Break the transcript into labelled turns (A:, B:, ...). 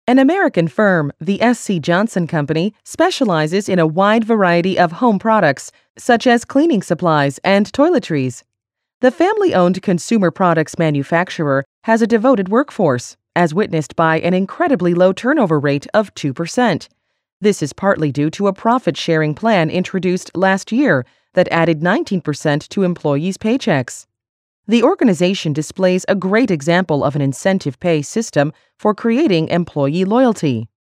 A: An American firm, the S.C. Johnson Company, specializes in a wide variety of home products, such as cleaning supplies and toiletries. The family-owned consumer products manufacturer has a devoted workforce, as witnessed by an incredibly low turnover rate of 2%. This is partly due to a profit-sharing plan introduced last year that added 19% to employees' paychecks. The organization displays a great example of an incentive pay system for creating employee loyalty.